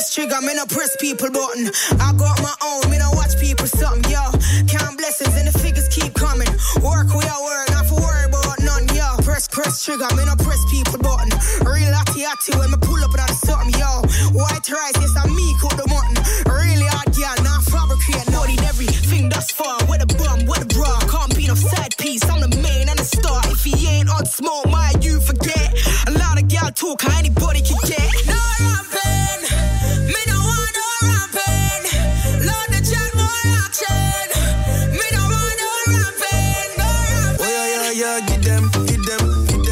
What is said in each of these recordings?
press trigger, me no press people button. I got my own, me no watch people something, yo. Count blessings and the figures keep coming. Work we are work, not for worry about none, yo. Press trigger, me no press people button. Real hatty when me pull up out of something, yo. White rice, yes, I me cook the mutton. Really hard, yeah, not fabricate. Nodding everything thus far. With a bum, with a bra. Can't be no side piece, I'm the main and the star. If he ain't on smoke, my you forget. A lot of gal talk, how anybody can get. No ramping, me no want no ramping. Lord the chat, more action. Me no want no ramping, no ramping. Oh yeah, get them, pa. Get them,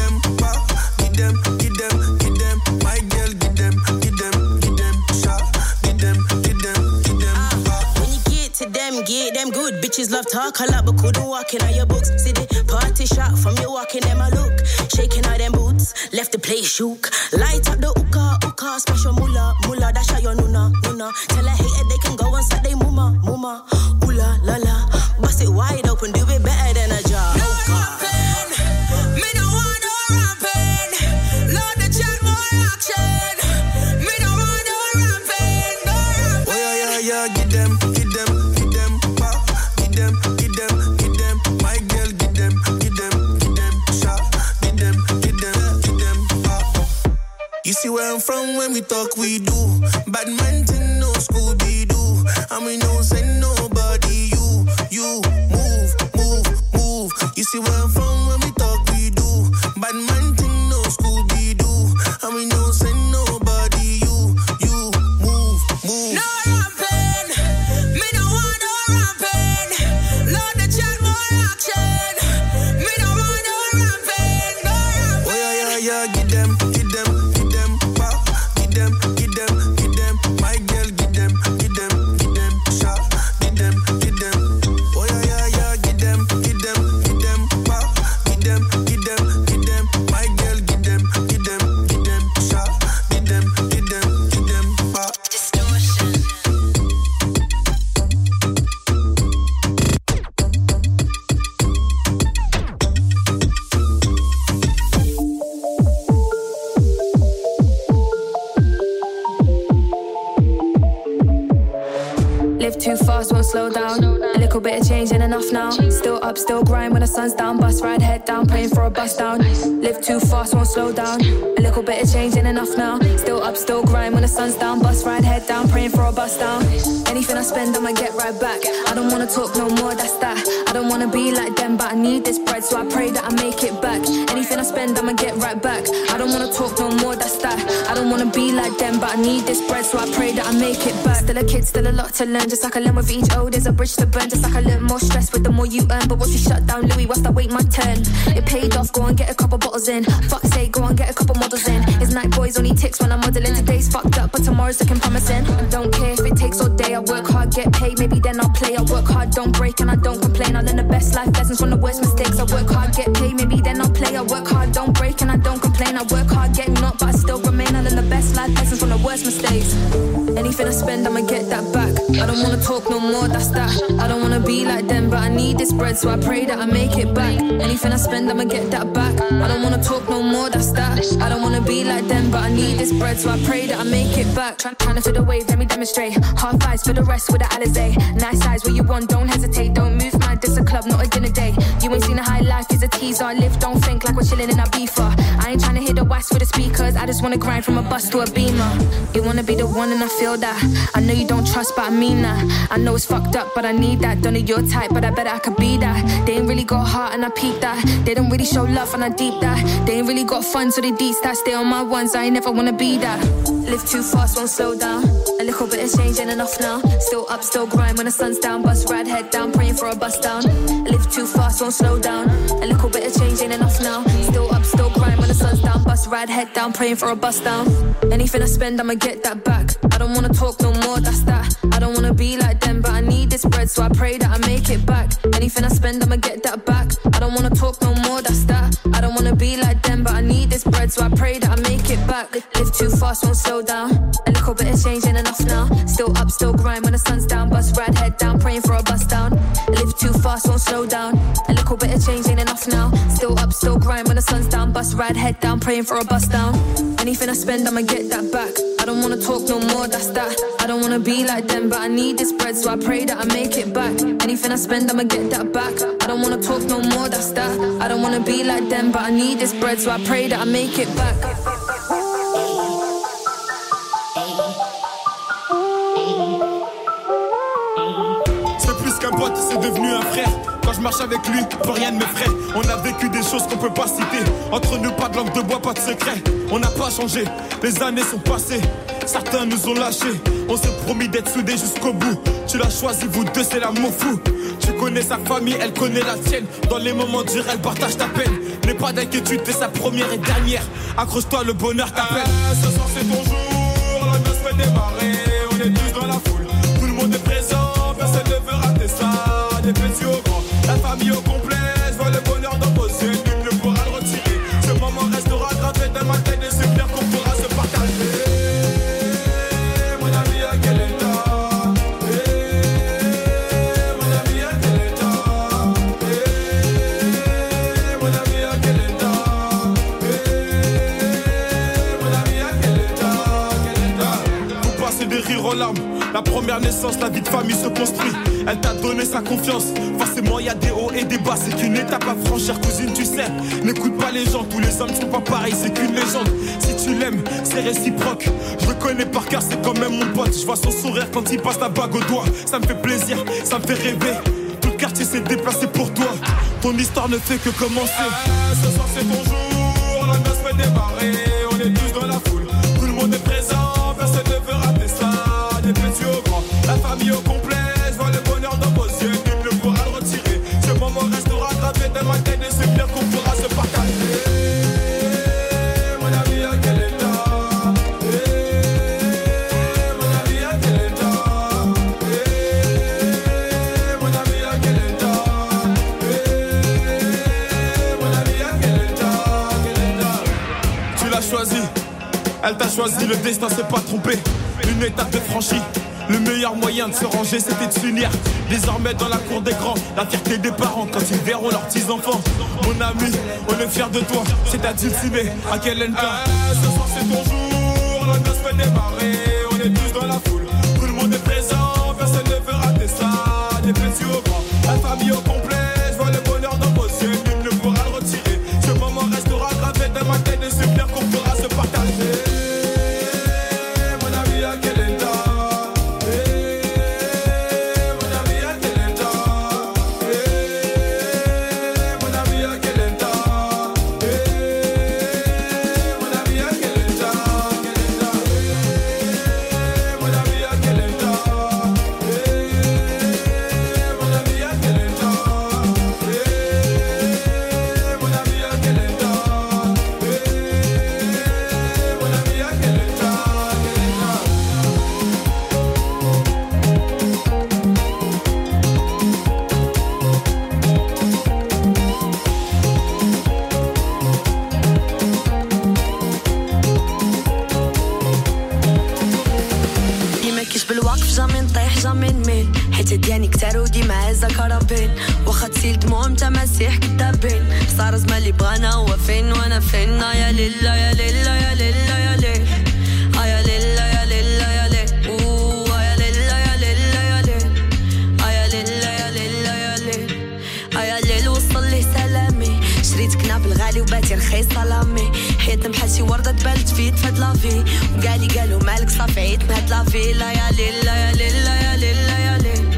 my girl, get them, shot. Get them, pa. When you get them good. Bitches love talk a lot, but couldn't walk in all your books. See the party shot from you walking them a look. Shaking all them boots, left the place shook. Light up the hookah, smash your moolah, dash out your nuna. Tell a hater they can go and suck they muma. Ooh la la, bust it wide open, do it better than a job. No ramping, me no want no ramping. Lord the chat, more action. Me no want no ramping, no ramping. Oh yeah, get them, pa. Get them, my girl, get them, shot. Get them, pa. You see where I'm from when we talk, we do. Bad man thing, no Scooby-Doo. And we no send nobody, you move. You see where I'm from when we talk, we do. Bad man thing, no Scooby-Doo. And we no send nobody, you move. No ramping, me no want no ramping. Lord the chat, more action. Me no want no ramping, no ramping. Oh yeah, get them, pa. Get them, my girl, get them, shot. Get them. Oh yeah, get them, pa. Get them, my girl, get them, shot. Get them, pa. Distortion. Live too fast, won't slow down. A little bit of change ain't enough now. Still up, still grind when the sun's down. Bus ride, head down, praying for a bus down. Live too fast, won't slow down. A little bit of change ain't enough now. Still up, still grind when the sun's down. Bus ride, head down, praying for a bus down. Anything I spend, I'ma get right back. I don't wanna talk no more, that's that. I don't wanna be like them, but I need this bread, so I pray that I make it back. Anything I spend, I'ma get right back. I don't wanna talk no more, that's that. I don't wanna be like them, but I need this bread, so I pray that I make it back. Still a kid, still a lot to learn. Just like I learn with each O, there's a bridge to burn. Just like I learn more stress with the more you earn. But once we shut down Louis, whilst I wait my turn. It paid off, go and get a couple bottles in. Fuck's sake, go and get a couple models in. It's night boys, only ticks when I'm modeling. Today's fucked up, but tomorrow's looking promising. I don't care if it takes all day. I work hard, get paid, maybe then I'll play. I work hard, don't break, and I don't complain. I learn the best life lessons from the worst mistakes. I work hard, get paid, maybe then I'll play. I work hard, don't break, and I don't complain. I work hard, get knocked, but I still remain. I learn the best life lessons from the worst mistakes. Anything I spend, I'ma get that back. I don't wanna talk no more, that's that. I don't wanna be like them, but I need this bread, so I pray that I make it back. Anything I spend, I'ma get that back. I don't wanna talk no more, that's that. I don't wanna be like them, but I need this bread, so I pray that I make it back. Trying to feel the wave, let me demonstrate. Half eyes for the rest with the Alizé. Nice eyes, what you want, don't hesitate. Don't move mad, this a club, not a dinner date. You ain't seen a high life, it's a teaser. Live, don't think like we're chilling in a beefer. I ain't trying to hit the wax with the speakers. I just wanna grind from a bus to a beamer. You wanna be the one and I feel that. I know you don't trust, but I mean that. I know it's fucked up, but I need that. Don't know your type, but I bet I could be that. They ain't really got heart and I peep that. They don't really show love and I deep that. They ain't really got fun, so they deep that. Stay on my ones, I ain't never wanna be that. Live too fast, won't slow down. A little bit of change ain't enough now. Still up, still grind when the sun's down. Bus ride, head down, praying for a bus down. Live too fast, won't slow down. A little bit of change ain't enough now. Still up, still grind when the sun's down. Bus ride, head down, praying for a bus down. Anything I spend, I'ma get that back. I don't wanna talk no more, that's that. I don't wanna be like them, but I need this bread, so I pray that I make it back. Anything I spend, I'ma get that back. I don't wanna talk no more, that's that. I don't wanna be like them, but I need this bread, so I pray that I make it back. Live too fast, won't slow down. A little bit of change ain't enough now. Still up, still grind when the sun's down. Bus ride, head down, praying for a bus down. Live too fast, won't slow down. A little bit of change ain't enough now. Still up, still grind when the sun's down. Bus ride, head down, praying for a bus down. Anything I spend, I'ma get that back. I don't wanna talk no more, that's that. I don't wanna be like them, but I need this bread, so I pray that I make it back. Anything I spend, I'ma get that back. I don't wanna talk no more, that's that. I don't wanna be like them, but I need this bread, so I pray that I make it back. C'est plus qu'un pote, c'est devenu un frère. Quand je marche avec lui, plus rien ne m'effraie. On a vécu des choses qu'on peut pas citer. Entre nous, pas de langue de bois, pas de secret. On n'a pas changé, les années sont passées. Certains nous ont lâchés. On s'est promis d'être soudés jusqu'au bout. Tu l'as choisi, vous deux, c'est l'amour fou. Tu connais sa famille, elle connaît la tienne. Dans les moments durs, elle partage ta peine. N'aie pas d'inquiétude, t'es sa première et dernière. Accroche-toi, le bonheur t'appelle. Ce soir c'est ton jour, la noce fait démarrer. On est tous dans la foule, tout le monde est présent. Personne ne veut rater ça, des petits au grand. La famille au complet, je vois le bonheur dans vos yeux. Nul ne pourra le retirer. Ce moment restera gravé dans ma tête. Et c'est clair qu'on pourra se partager. Mon ami, à quel état? Mon ami, à quel état? Mon ami, à quel état? Mon ami, à quel état? Vous passez des rires aux larmes. La première naissance, la vie de famille se construit. Elle t'a donné sa confiance. Forcément, y a des hauts et des bas. C'est qu'une étape à franchir, cousine, tu sais. N'écoute pas les gens, tous les hommes sont pas pareils. C'est qu'une légende. Si tu l'aimes, c'est réciproque. Je le connais par cœur, c'est quand même mon pote. Je vois son sourire quand il passe la bague au doigt. Ça me fait plaisir, ça me fait rêver. Tout le quartier s'est déplacé pour toi. Ton histoire ne fait que commencer. Ce soir, c'est ton jour. La noce fait démarrer. On est tous dans la foule. Tout le monde est présent. Personne ne veut rater ça. Des petits au grand, la famille au complet. Je vois le bonheur dans vos yeux, nul ne pourra le retirer. Ce moment restera gravé dans ma tête. Et c'est bien qu'on pourra se partager. Mon ami, à quel état? Mon ami, à quel état? Mon ami, à quel état? Mon ami, à quel état? Tu l'as choisi, elle t'a choisi. Le destin s'est pas trompé. Une étape de franchie. Le meilleur moyen de se ranger, c'était de s'unir. Désormais dans la cour des grands, la fierté des parents quand ils verront leurs petits-enfants. Mon ami, on est fiers de toi. C'est à dulcimer, à quel endroit? Ce soir c'est ton jour, la noce fait démarrer. On est tous dans la foule, tout le monde est présent. Personne ne veut rater ça, des petits au grand. La famille au complet, je vois le bonheur dans vos yeux. Nul ne pourra le retirer. Ce moment restera gravé dans ma tête. Et c'est clair qu'on pourra se partager. دياني كتار وديما عزة كرابين واخا تسيل دموع متا مسيح كدابين صار زمان اللي بغانا هو فين وانا فين يا ليلا يا ليلا يا ليلا يا ليل يا ليلا يا ليلا يا ليل يا ليلا يا ليلا يا ليل يا ليلا يا ليلا يا ليل يا ليل وصل لي سلامي شريت كناب الغالي وباتي رخيص سلامي حياتنا بحال شي وردة تبلت فيت فهاد لافي وقالي قالوا مالك صافي عيت بهاد لافي لا يا ليلا يا ليلا يا ليلا يا ليل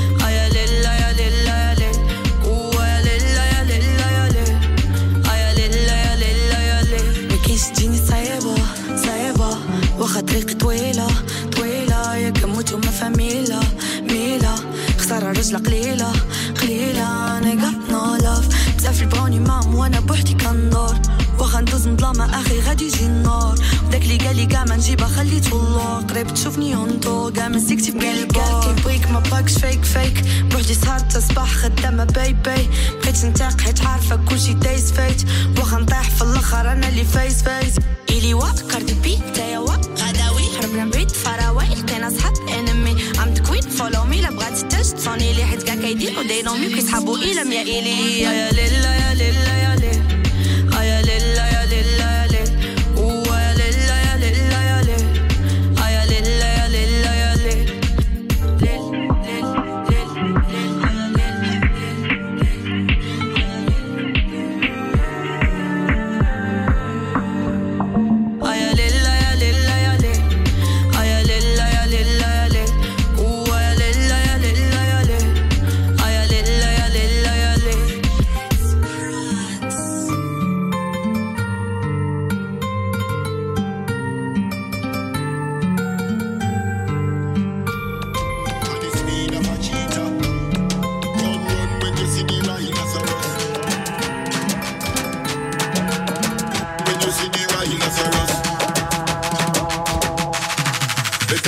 تجيني صعيبة صعيبة واخا طريق طويلة طويلة يا كموت وما فاميلة ميلة خسارة رجلة قليلة قليلة أنا got no love بزاف البغوني مام وانا بوحدي كندور واخا ندوز مظلمة أخي غادي يجي النور وداك اللي قالي كاع ما نجيبها خليته اللور قريب تشوفني هونطو كاع ما سيكتي بقلبي قال كيبغيك ما باكش فيك فيك بوحدي سهرت صباح خدامة باي باي بقيت نتاق حيت عارفة كلشي دايز فايت واخا نطيح في الاخر انا اللي فايز فايز إلي وا كاردي بي تايا وا غداوي حربنا بعيد فراوي لقينا صحاب انمي عم تكوين فولو مي لا بغات تاج تصوني لي حيت كاع كيديرو داينومي كيسحابو إلى ميا إلي يا ليلا يا ليلا يا ليل يا ليلا يا ليلا يا ليل يا ليلا يا ليلا يا ليل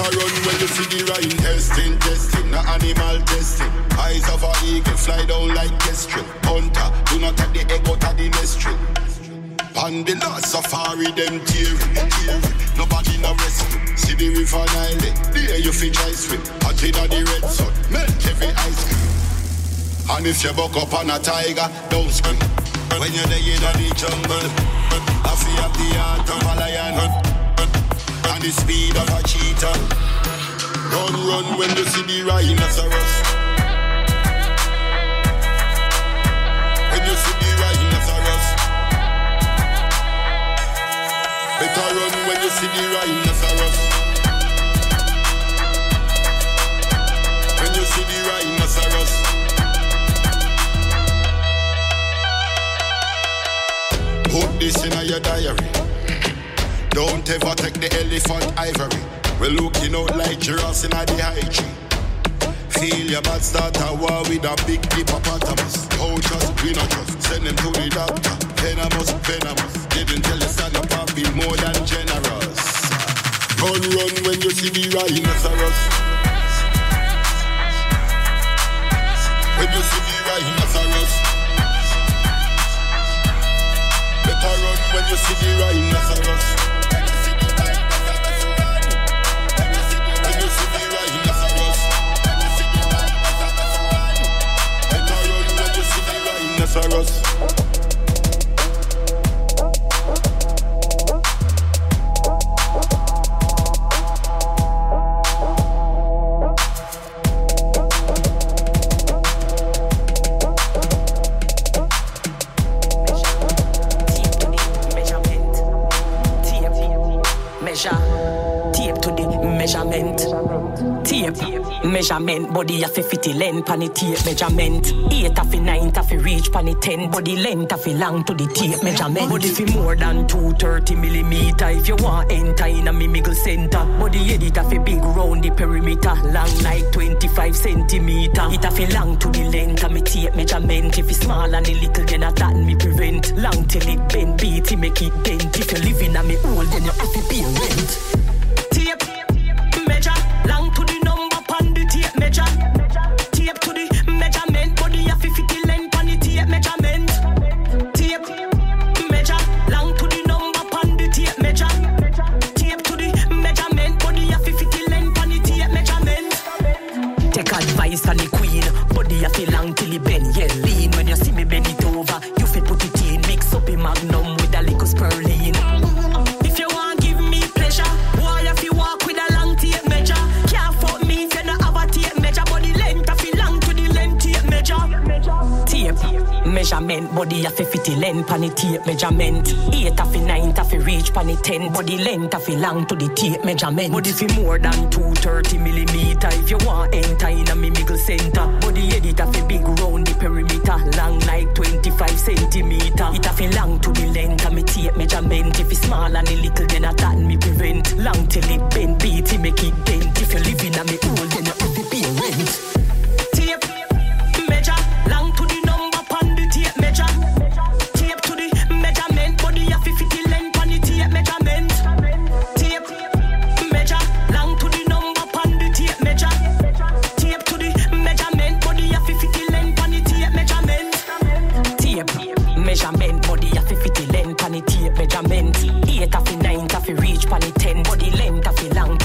Better run when you see the rhyme. Testing, not animal testing. Eyes of a eagle fly down like kestrel. Hunter, do not take the egg out of the nest tree. On the last safari, them tearing. Nobody no rescue. See the river Nile, there you fit try swim. Hot in the red sun, melt every ice cream. And if you buck up on a tiger, don't scream. When you're there in the jungle, I feel the heart of a lion and the speed of a cheetah. Run when you see the rhinoceros. When you see the rhinoceros. Better run when you see the rhinoceros. When you see the rhinoceros. Put this in your diary. Don't ever take the elephant ivory. We're looking out like giraffes in the high tree. Feel your bad start a war with a big hippopotamus. Coaches, we not trust. Send them to the doctor. Venomous. Didn't tell you stand up and be more than generous. Run when you see the rhinoceros. When you see the rhinoceros. Better run when you see the rhinoceros. When you see the rhinoceros. Better run when you see the rhinoceros. Measurement, body a fi fit length pan the tape measurement. 8 a fi 9 a fi reach pan the 10. Body length a fi long to the tape measurement. Body fi more than 230mm if you want enter in a me middle center. Body edit a fi big round the perimeter, long like 25cm. It a fi long to the length of me tape measurement. If it's small and the little then a that me prevent. Long till it bend, beat it make it dent. If you live in a me hole then you have to pay rent. Tape measure long to the measure, tape to the measurement, body a 50 length on the tape measurement. Tape measure, long to the number on the tape measure. Tape to the measurement, body a 50 length on the tape measurement. Take advice on the queen, body a feel long till it bend, yeah lean. When you see me bend it over, you feel put it in, mix up a magnum with a little spurling. If you want give me pleasure, why if you walk with a long tape measure? Can't fuck me if you not have a tape measure. Body length a feel long to the length tape measure. Tape measurement, body a 50 length pan the tape measurement. 8 a fi 9 a fi reach pan the 10. Body length a fi long to the tape measurement. Body fi more than 230mm if you want enter in a me middle center. Body edit a fi big round the perimeter, long like 25cm. It a fi long to the length of me tape measurement. If it's small and the little then a that me prevent. Long till it bend, beat it make it dent. If you live in a me hole then you have to pay rent. Tape measure, long to the number on the tape measure. Tape to the measurement, body a 50 length on the tape measurement. Tape measure, long to the number on the tape measure. Tape to the measurement, body a 50 length on the tape measurement. Tape measurement, body a 50 length on the tape measurement. 8 a fi 9 a fi reach pan the 10. Body length a fi long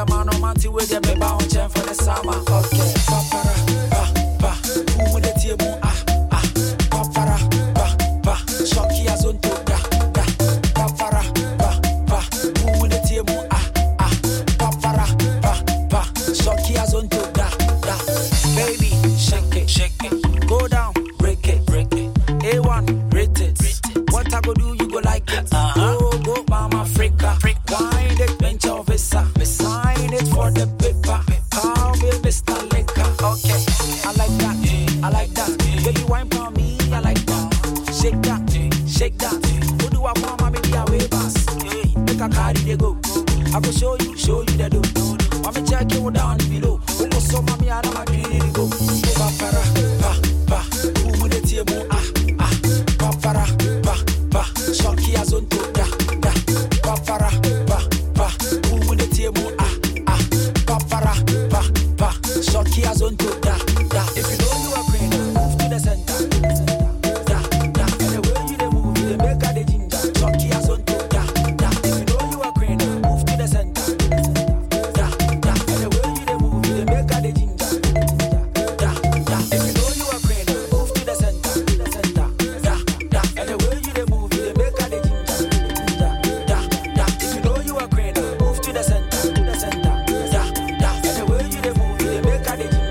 a man or man to wait them about on chain for the summer. Okay, papara, pa, who would it you papara, pa, shocky as on to da, papara, pa, who would it you papara, pa, shocky as on to da, baby, shake it, go down, break it, A1, rate it, what I go do, you go like it, go Mama Africa, wine it, venture visa, sign it for the paper, call me Mr. Liquor, okay, I like that, baby wine for me, I like that, shake that, who do I want, mommy, be a way pass, make a carry they go, I go show you the do, mommy check you down below, who go so mommy, I don't agree to go, papara, pa, who would it you papara, pa, shocky as on to da, papara, pa, who would it you papara, pa, shocky as on to da, if you know you are queen, move to the center, da, and the way you they move, you they make a the ginger, shocky as on to da, if you know you are queen, move to the center, da, and the way you they move, you they make a the ginger, da, if you know you are queen, move to the center, da, and the way you they move, you they make a the ginger, da, if you know you are queen, move to the center, da, and the way you they move, you they make a the ginger.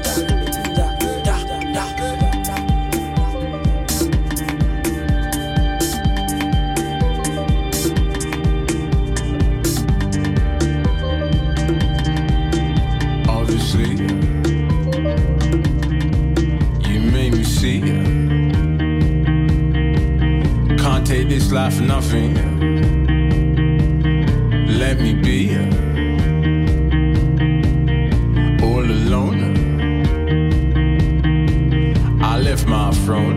Obviously, you made me see. Can't take this life for nothing. Let me be all alone. I left my throne.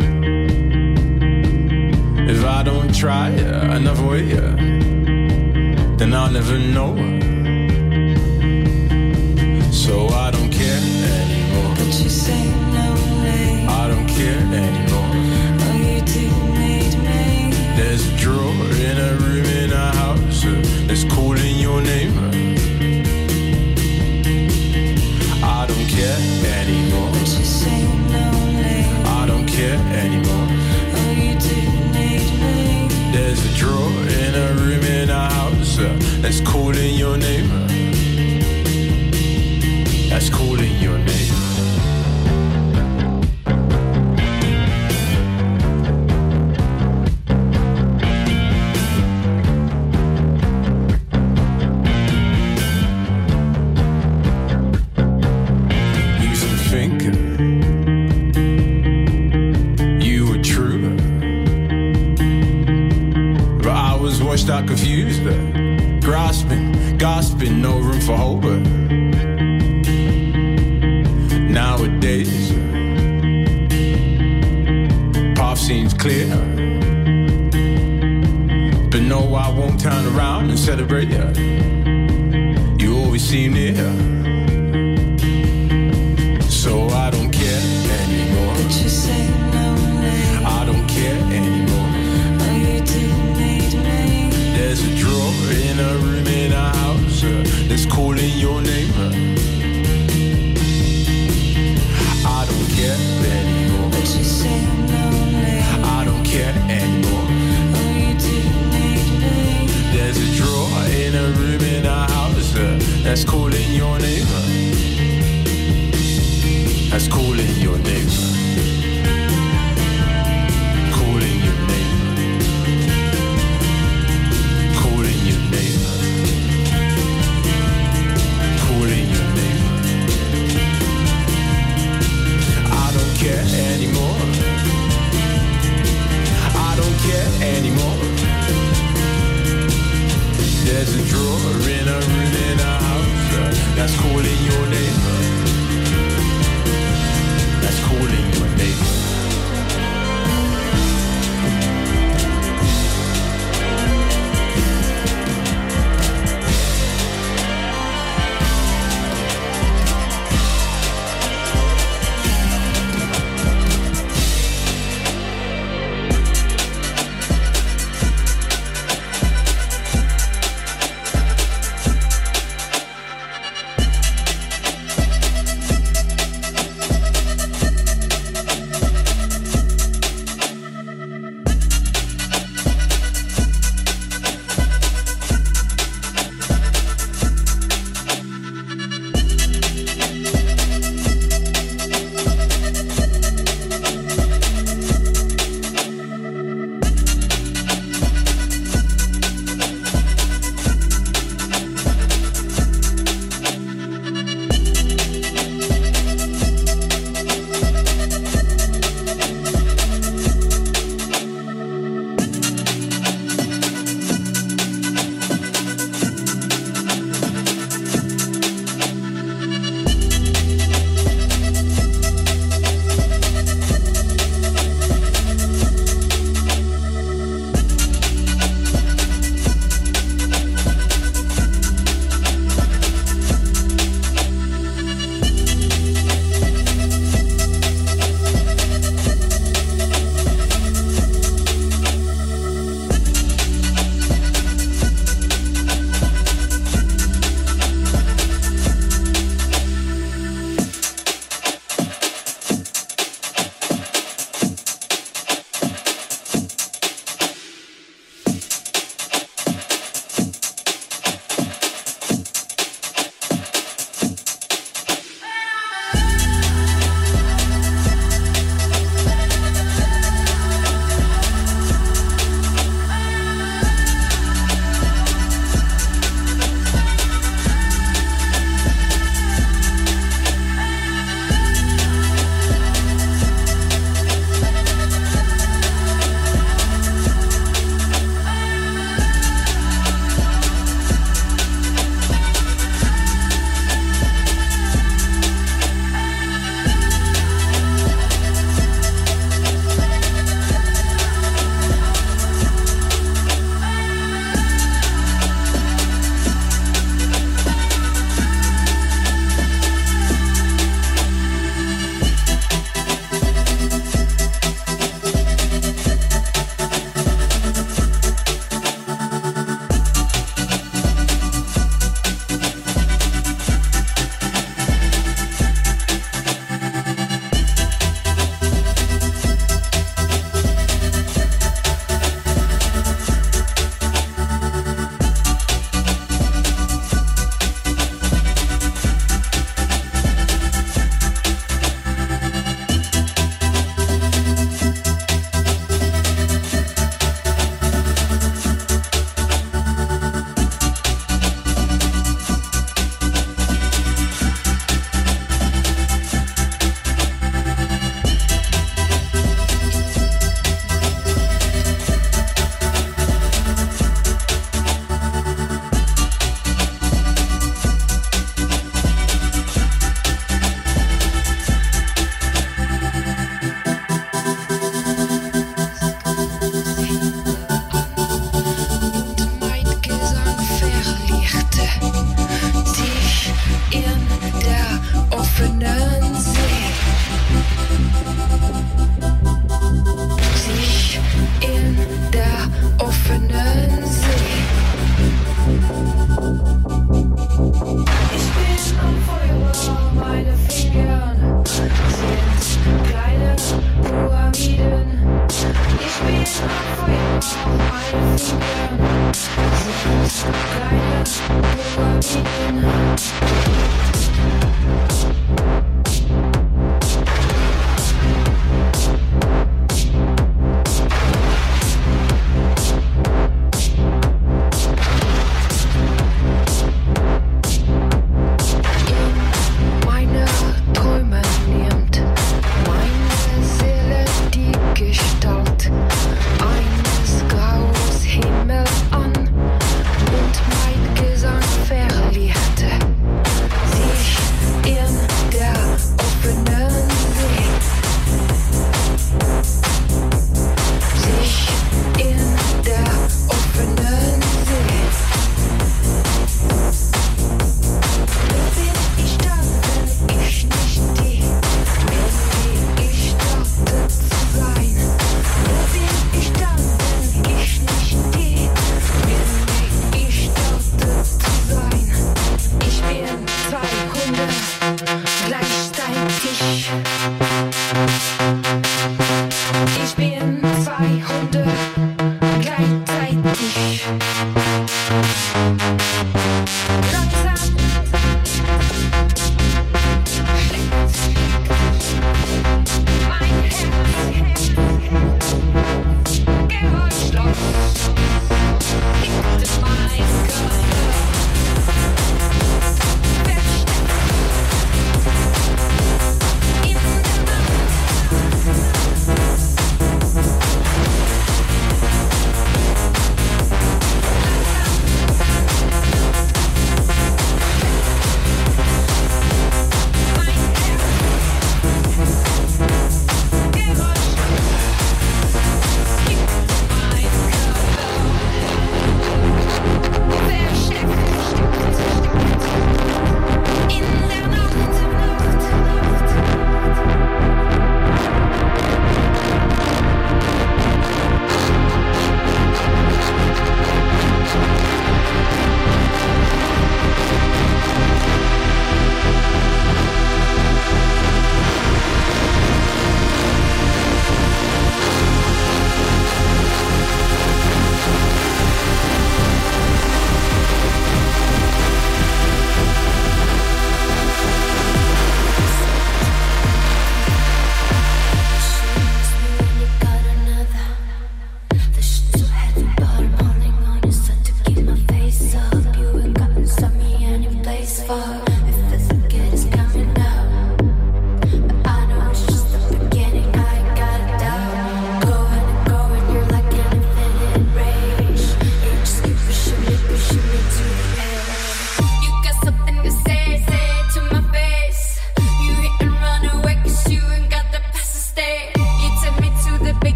If I don't try another way, then I'll never know. So I don't care anymore. But you say no way. I don't care anymore. Oh, you do need me. There's a drawer in a room in a house that's calling your name. I don't care anymore. But you say no way. I don't care anymore. Oh, you do need me. There's a drawer in a room in a house that's calling your name. That's calling your name. Used to think you were true, but I was washed out, confused, gasping, no room for hope. Nowadays, path seems clear, but no, I won't turn around and celebrate you. You always seem near, so I don't care anymore. But you say no way. I don't care anymore. Oh, you do need me. There's a drawer in a room in a house that's calling your name. I don't care anymore. But you say no way. I don't care anymore. Oh, you do need me. There's a drawer in a room in a house that's calling your name. That's calling your name. Calling your name. Calling your name. Calling your name. I don't care anymore. I don't care anymore. There's a drawer in a room in a house that's calling your name. That's calling your name. Kleine, wo wir